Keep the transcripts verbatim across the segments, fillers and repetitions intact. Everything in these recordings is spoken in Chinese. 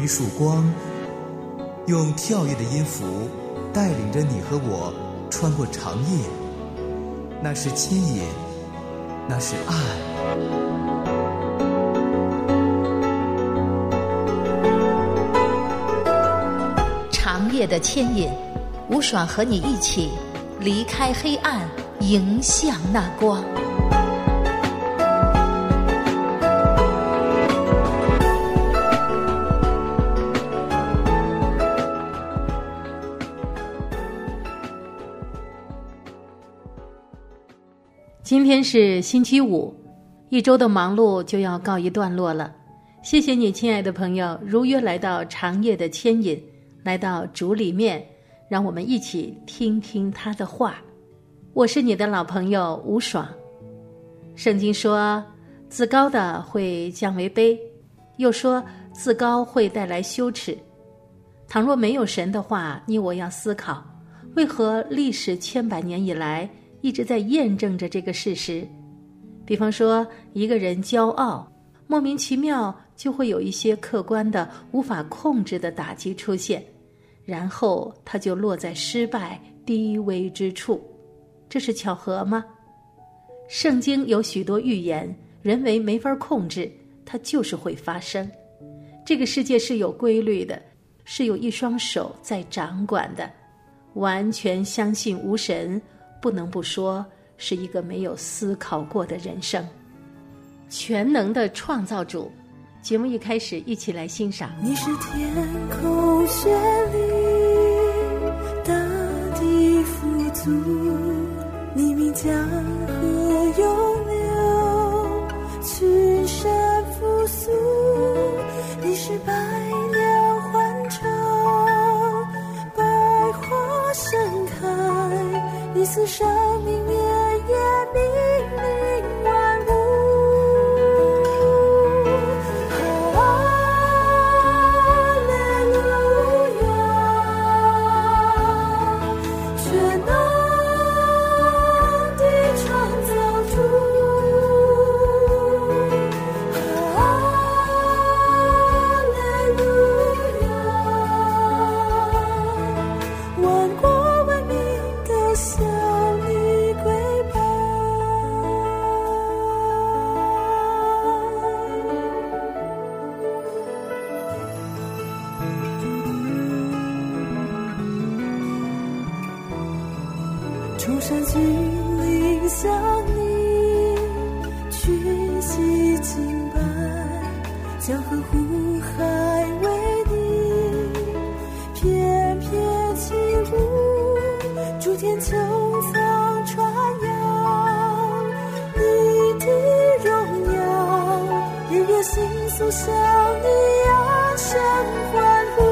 一束光，用跳跃的音符带领着你和我穿过长夜。那是牵引，那是爱。 长夜的牵引，吴爽和你一起离开黑暗，迎向那光。 今天是星期五，一周的忙碌就要告一段落了。谢谢你，亲爱的朋友，如约来到长夜的牵引，来到主里面，让我们一起听听他的话。我是你的老朋友吴爽。圣经说，自高的会降为卑，又说自高会带来羞耻。倘若没有神的话，你我要思考，为何历史千百年以来一直在验证着这个事实。比方说，一个人骄傲，莫名其妙就会有一些客观的无法控制的打击出现，然后他就落在失败低微之处。这是巧合吗？圣经有许多预言，人为没法控制，它就是会发生。这个世界是有规律的，是有一双手在掌管的。完全相信无神，不能不说是一个没有思考过的人生。全能的创造主，节目一开始一起来欣赏。 你是天空绚丽，大地富足，你名江河涌流，群山复苏。你是百鸟欢唱，百花盛开，你似生命绵延，命令万物。崇山峻岭向你屈膝敬拜，江河湖海为你翩翩起舞，诸天穹苍传扬你的荣耀，日月星宿向你扬声欢呼。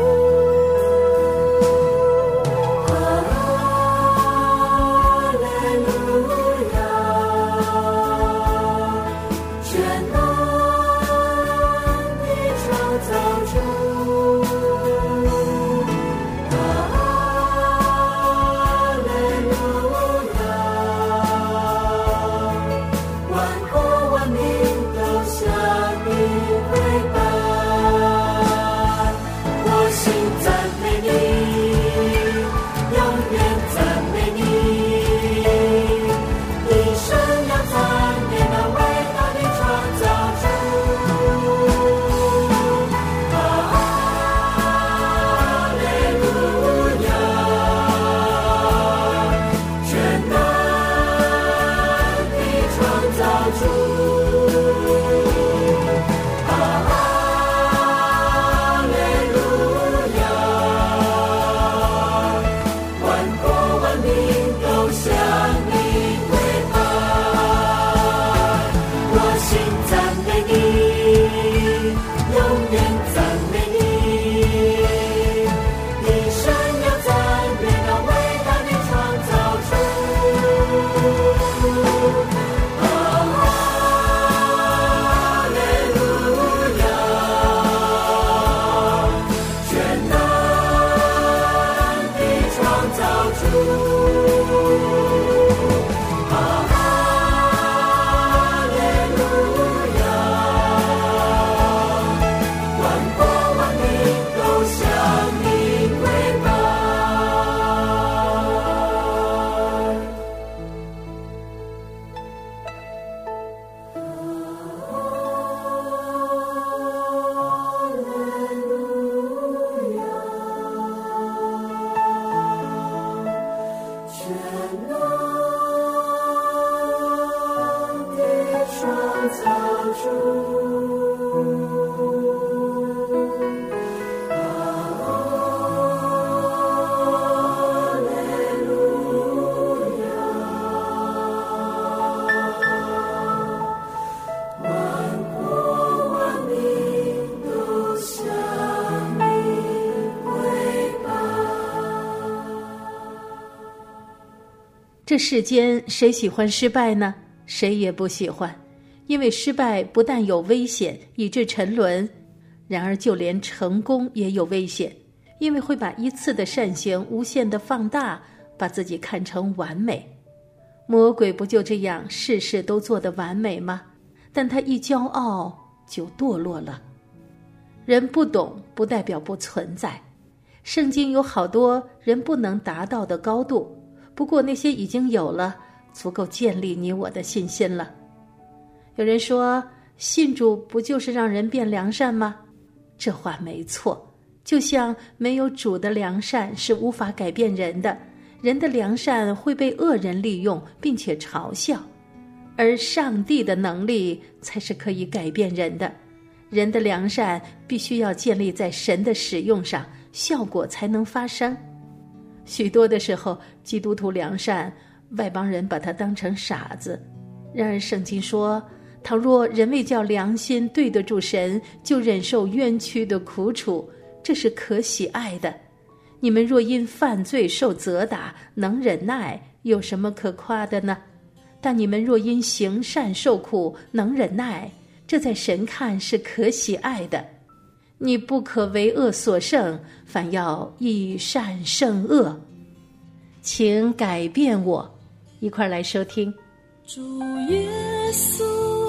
这世间谁喜欢失败呢？谁也不喜欢，因为失败不但有危险，以致沉沦，然而就连成功也有危险，因为会把一次的善行无限的放大，把自己看成完美。魔鬼不就这样事事都做得完美吗？但他一骄傲就堕落了。人不懂不代表不存在，圣经有好多人不能达到的高度，不过那些已经有了，足够建立你我的信心了。有人说，信主不就是让人变良善吗？这话没错，就像没有主的良善是无法改变人的，人的良善会被恶人利用并且嘲笑，而上帝的能力才是可以改变人的。人的良善必须要建立在神的使用上，效果才能发生。许多的时候，基督徒良善，外邦人把他当成傻子。然而圣经说，倘若人为叫良心对得住神，就忍受冤屈的苦楚，这是可喜爱的。你们若因犯罪受责打，能忍耐，有什么可夸的呢？但你们若因行善受苦，能忍耐，这在神看是可喜爱的。你不可为恶所胜，反要以善胜恶。请改变我，一块来收听。 主耶稣，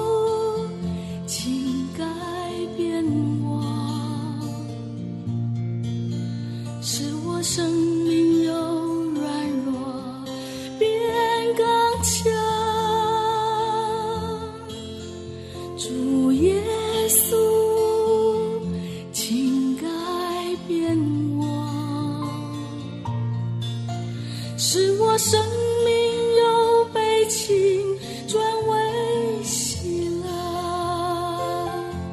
请改变我，使我生命由软弱变刚强。主耶稣，请改变我，使我生命由悲情转为喜乐，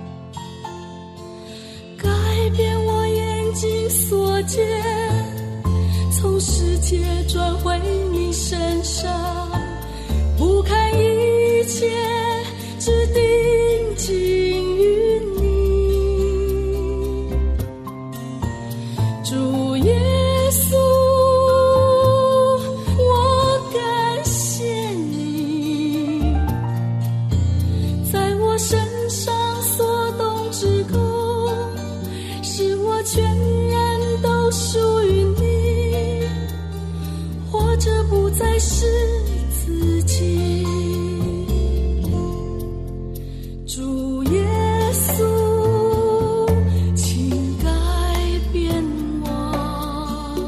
改变我眼睛所见，从世界转回你身上，不看一切，只定睛于你。主耶稣，我感谢你，在我身上所动之功，使我全然都属于你，活着不再是自己。主耶稣，请改变我，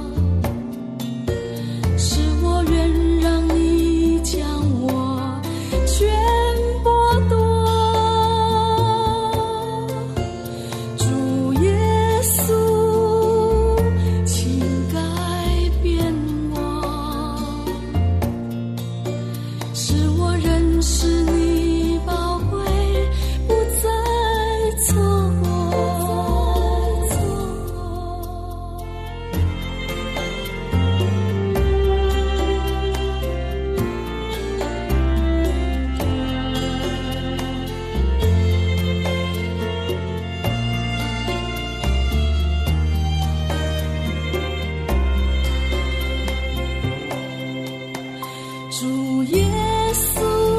使我愿让你将我全剥夺。主耶稣，请改变我，使我认识你宝贵，不再错过。主耶稣，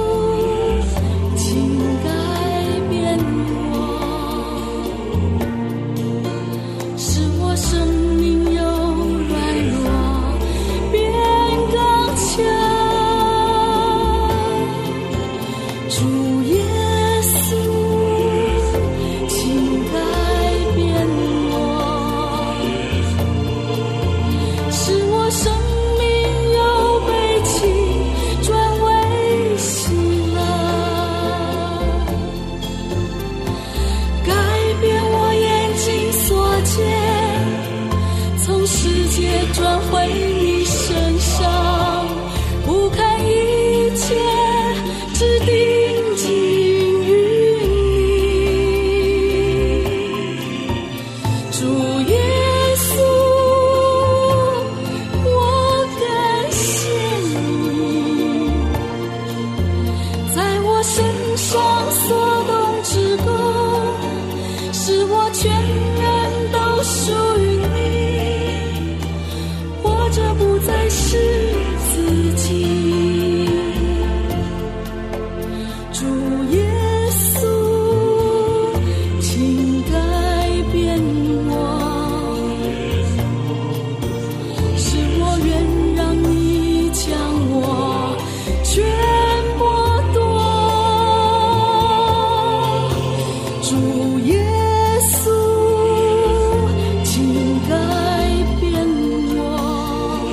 请改变我，使我生命由软弱变刚强。主耶稣，请改变我，使我生命由悲情转为喜乐，改变我眼睛所见，从世界转回你身上，不看一切，只定睛于主耶稣，请改变我，使我愿让你将我全剥夺。主耶稣，请改变我，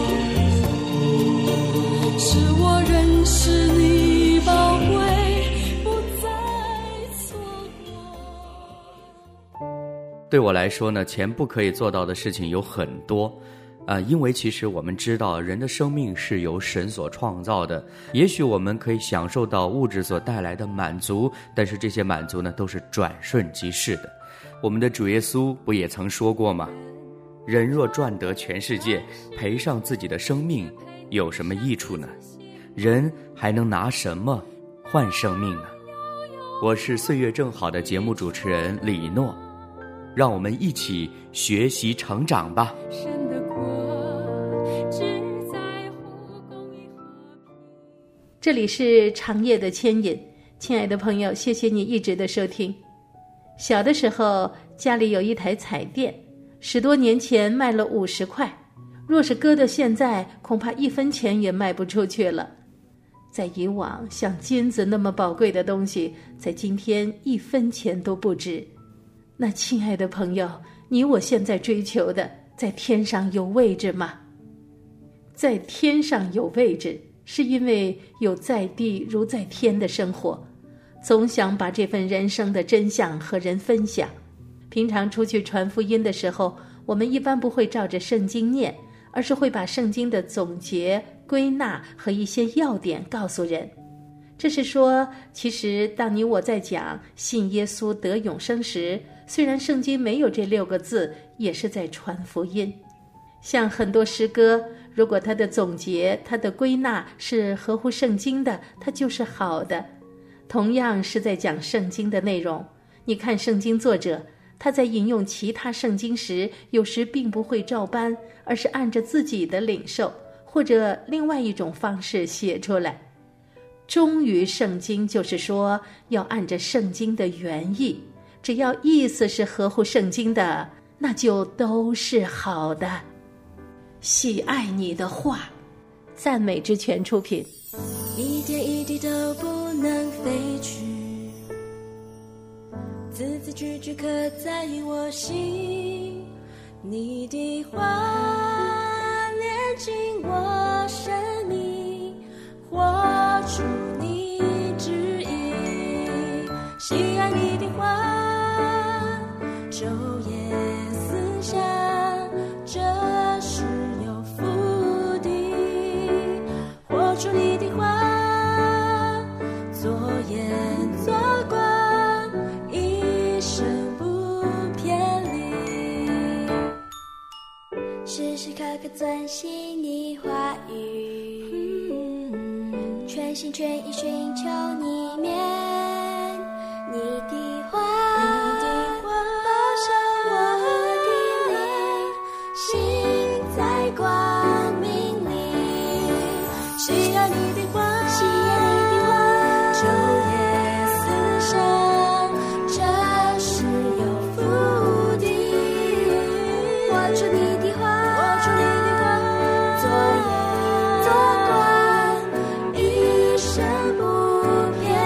使我认识你宝贵，不再错过。 对我来说呢，钱不可以做到的事情有很多啊、呃，因为其实我们知道人的生命是由神所创造的，也许我们可以享受到物质所带来的满足，但是这些满足呢都是转瞬即逝的。我们的主耶稣不也曾说过吗？人若赚得全世界，赔上自己的生命，有什么益处呢？人还能拿什么换生命呢？我是岁月正好的节目主持人李诺，让我们一起学习成长吧。 神的国只在乎公义和平。 这里是长夜的牵引，亲爱的朋友，谢谢你一直的收听。小的时候家里有一台彩电，十多年前卖了五十块，若是搁到现在，恐怕一分钱也卖不出去了。在以往，像金子那么宝贵的东西，在今天一分钱都不值。那亲爱的朋友，你我现在追求的，在天上有位置吗？在天上有位置，是因为有在地如在天的生活，总想把这份人生的真相和人分享。平常出去传福音的时候，我们一般不会照着圣经念，而是会把圣经的总结、归纳和一些要点告诉人。这是说，其实当你我在讲信耶稣得永生时，虽然圣经没有这六个字，也是在传福音。像很多诗歌，如果它的总结、它的归纳是合乎圣经的，它就是好的。同样是在讲圣经的内容，你看圣经作者，他在引用其他圣经时，有时并不会照搬，而是按着自己的领受或者另外一种方式写出来。忠于圣经，就是说要按着圣经的原意，只要意思是合乎圣经的，那就都是好的。喜爱你的话，赞美之泉出品。 一点一滴都不能飞去，字字句句刻在我心，你的话炼进我生命，活出你旨意，喜爱你的话，昼夜思想，这是有福的，活出你的话，左眼左观，一生不偏离，时时刻刻遵行你话语，全心全意寻求你面，你的话保守我的灵，行在光明里，喜爱你的话，喜爱你的话，昼夜思想，这是有福的，活出你的话，活出你的话，左眼左观，一生不偏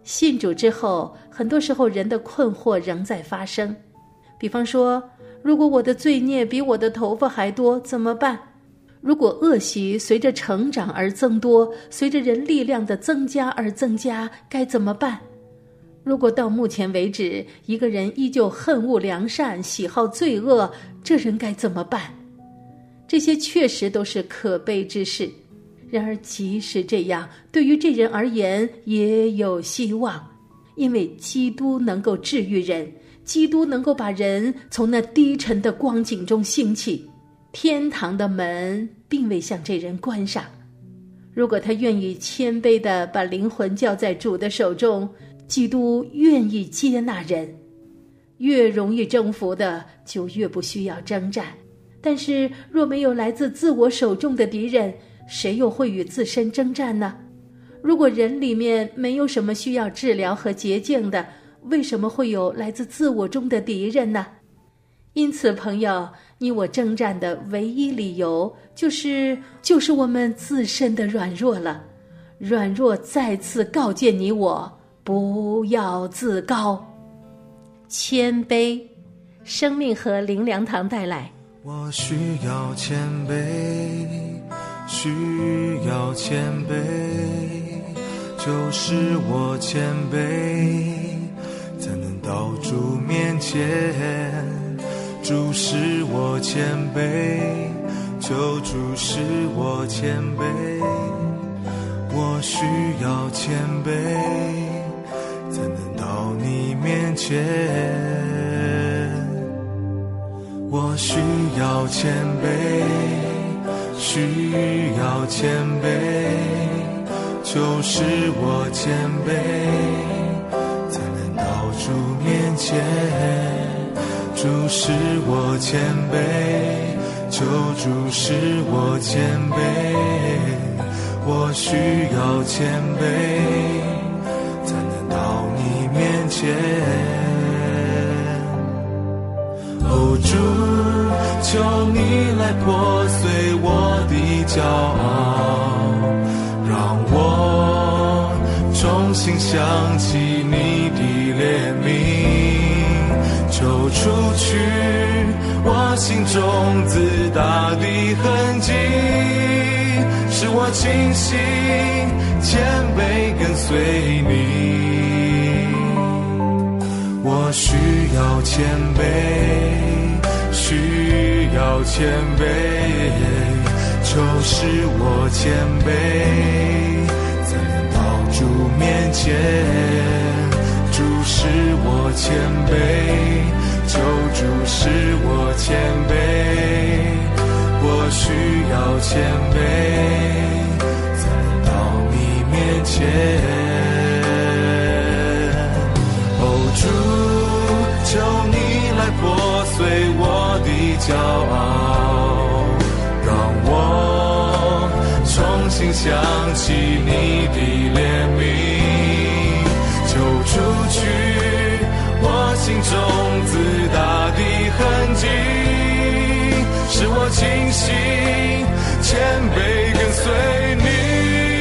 信主之后，很多时候人的困惑仍在发生。比方说，如果我的罪孽比我的头发还多，怎么办？如果恶习随着成长而增多，随着人力量的增加而增加，该怎么办？如果到目前为止，一个人依旧恨恶良善，喜好罪恶，这人该怎么办？这些确实都是可悲之事。然而即使这样，对于这人而言也有希望，因为基督能够治愈人，基督能够把人从那低沉的光景中兴起。天堂的门并未向这人关上，如果他愿意谦卑地把灵魂交在主的手中，基督愿意接纳人。越容易征服的，就越不需要征战。但是若没有来自自我手中的敌人，谁又会与自身征战呢？如果人里面没有什么需要治疗和洁净的，为什么会有来自自我中的敌人呢？因此朋友，你我征战的唯一理由就是就是我们自身的软弱了。软弱再次告诫你我，不要自高。谦卑，生命和灵粮堂带来。 我需要谦卑，需要谦卑，就是我谦卑，才能到主面前。主使我谦卑，求主使我谦卑，我需要谦卑，才能到你面前。我需要谦卑，需要谦卑，求使我谦卑，才能到主面前。主使我谦卑，求主使我谦卑，我需要谦卑，才能到你面前。哦，主，求你来破碎我的骄傲，让我重新想起你的怜悯，求除去我心中自大的痕迹，使我清醒谦卑跟随你。我需要谦卑，需要谦卑，求使我谦卑，才能到主面前。主使我谦卑，求主使我谦卑，我需要谦卑，才能到你面前。哦，主，求你来破碎我的骄傲，让我重新想起你的怜悯，求除去我心中自大的痕迹，使我清醒谦卑跟随你。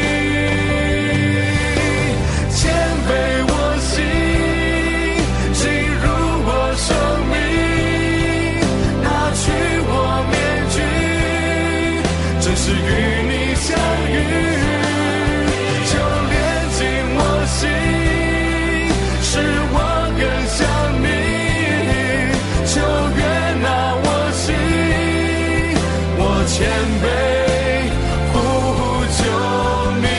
谦卑我心，进入我生命，拿去我面具，正是与你相遇，就连进我心，使我更像你，求悦纳我心，我谦卑呼求你。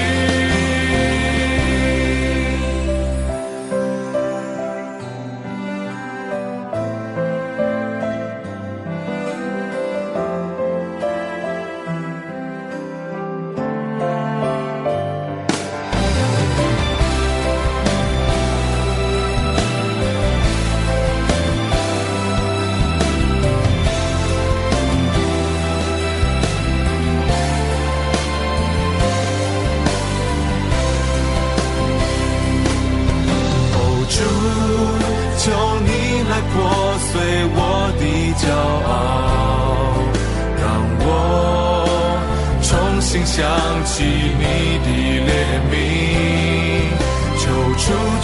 求你来破碎我的骄傲，让我重新想起你的怜悯，求主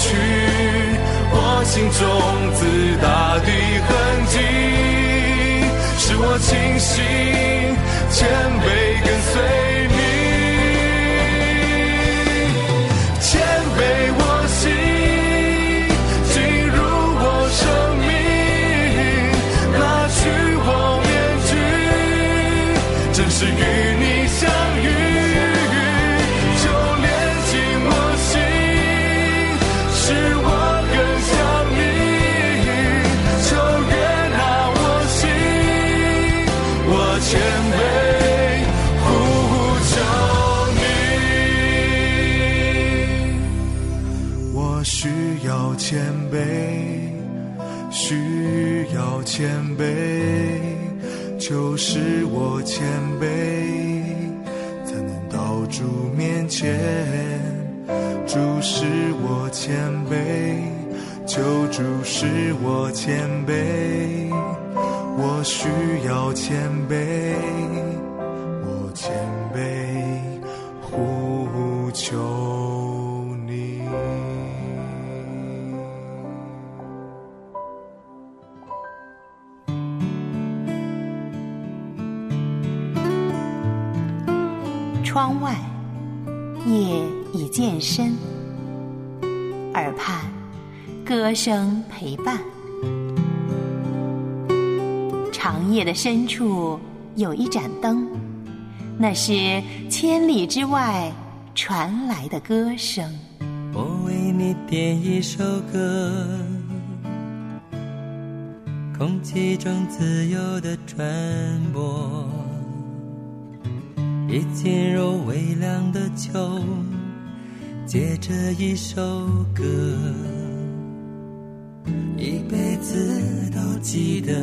中自大的痕迹，使我清醒谦卑跟随你，谦卑我心进入我生命，拿去我面具，真是与你相遇，就连进我心，使我更像你，就悦纳我心，我谦卑呼求你。我需要谦卑，需要谦卑，就是我谦卑，才能到主面前。主使我谦卑，救主使我谦卑，我需要谦卑，我谦卑呼求你。 窗外夜已渐深，耳畔歌声陪伴。长夜的深处有一盏灯，那是千里之外传来的歌声。 我为你点一首歌，空气中自由的传播，已进入微凉的秋，借着一首歌，一辈子都记得。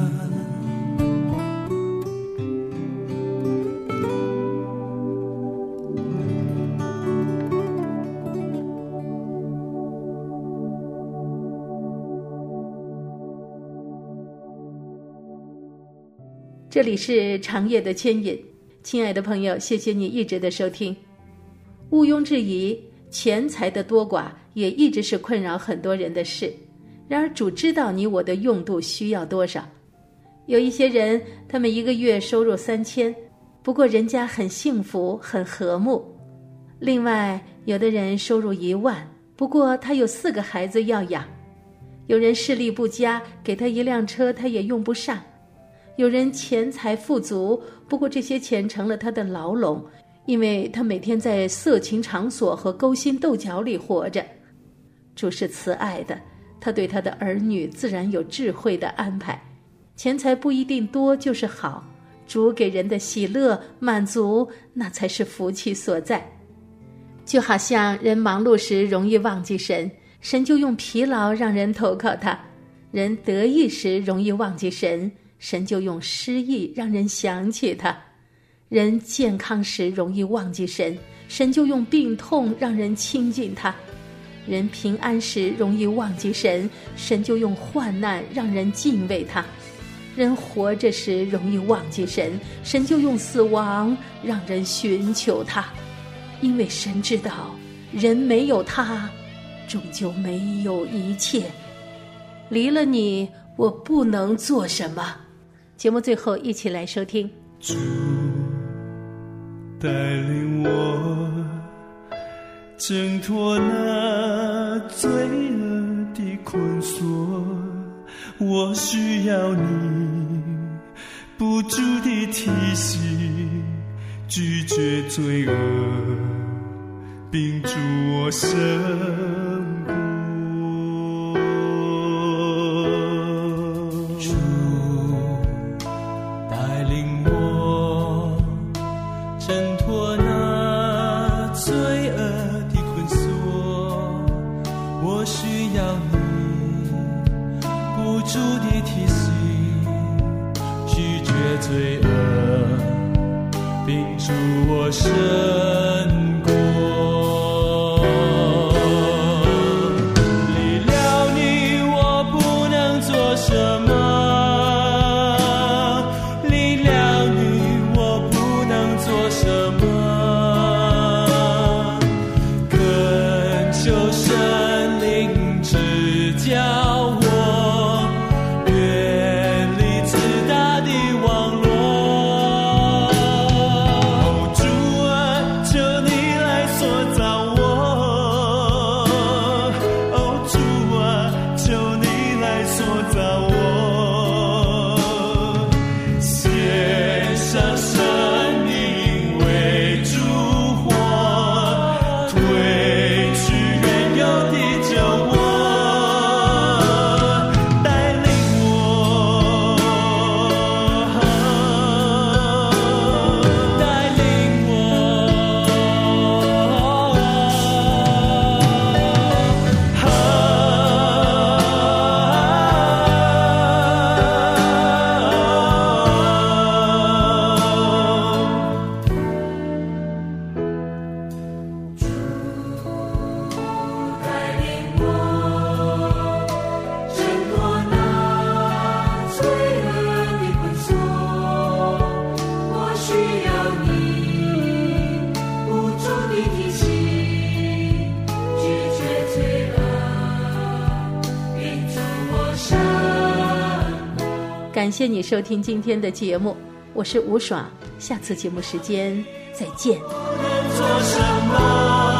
这里是长夜的牵引，亲爱的朋友，谢谢你一直的收听。毋庸置疑，钱财的多寡也一直是困扰很多人的事。然而主知道你我的用度需要多少。有一些人，他们一个月收入三千，不过人家很幸福，很和睦。另外，有的人收入一万，不过他有四个孩子要养。有人视力不佳，给他一辆车他也用不上。有人钱财富足，不过这些钱成了他的牢笼，因为他每天在色情场所和勾心斗角里活着。主是慈爱的，他对他的儿女自然有智慧的安排。钱财不一定多就是好，主给人的喜乐满足，那才是福气所在。就好像人忙碌时容易忘记神，神就用疲劳让人投靠他；人得意时容易忘记神，神就用失意让人想起他；人健康时容易忘记神，神就用病痛让人亲近他；人平安时容易忘记神，神就用患难让人敬畏他；人活着时容易忘记神，神就用死亡让人寻求他。因为神知道，人没有他，终究没有一切。离了你，我不能做什么。节目最后一起来收听。 主带领我挣脱那罪恶的捆锁，我需要你不住的提醒，拒绝罪恶，并助我胜过。主带领我挣脱那罪恶的捆锁，我需要你不住的提醒，拒绝罪恶，并助我胜过。离了你我不能做什么，离了你我不能做什么，恳求神灵指教， 感谢你收听今天的节目，我是吴爽，下次节目时间再见。 做什么